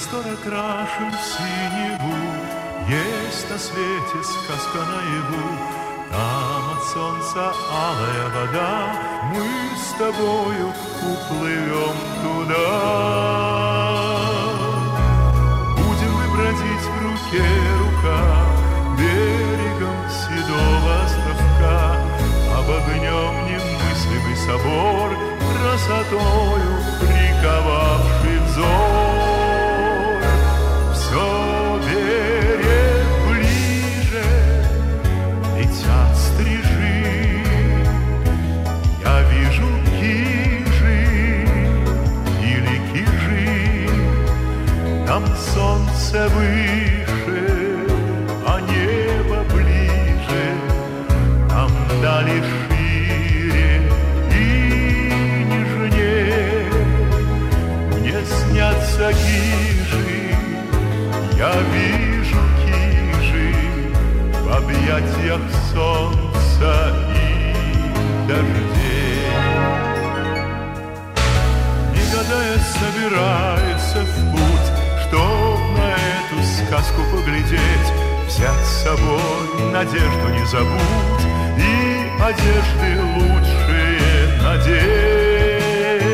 простор окрашен в синеву, есть на свете сказка наяву. Там от солнца алая вода, мы с тобою уплывем туда. Будем мы бродить в руке рука, берегом седого островка, обогнем немыслимый собор, красотою приковавший взор. Все берег ближе, летят стрижи, я вижу кижи или кижи, там солнце выше, а небо ближе, там дали шире и нежнее. Мне снятся кижи, я вижу кижи в объятиях солнца и дождей. Не гадая, собирается в путь, чтоб на эту сказку поглядеть. Взять с собой надежду не забудь и одежды лучшие надеть.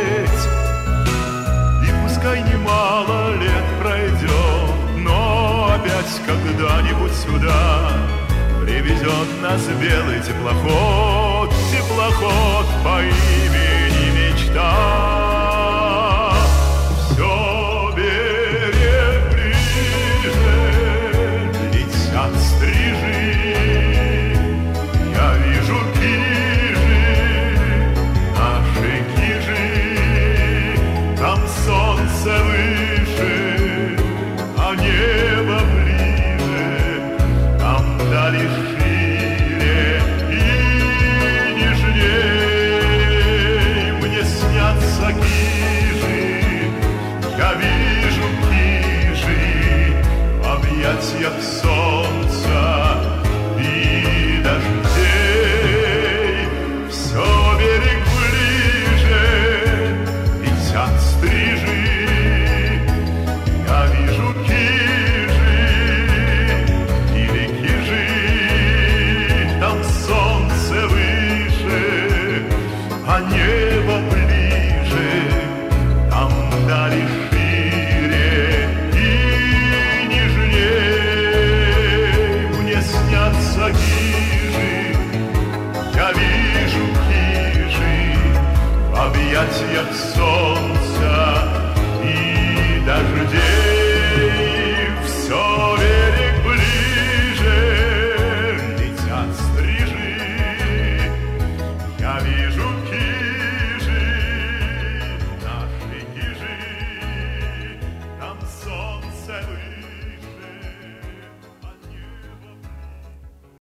И пускай немало лет пройдет, но опять когда-нибудь сюда привезет нас белый теплоход, теплоход по имени Мечта. Все берег ближе, летят стрижи, я вижу кижи, наши кижи, там солнце выше, а небо ближе, там дали шире и нежней. Мне снятся кижи, я вижу кижи в объятиях солнца и дождей. Все берег ближе, летят стрижи, я вижу кижи или кижи, там солнце выше, а небо ближе, там дали шире и нежней. Мне снятся кижи, я вижу кижи в объятиях солнца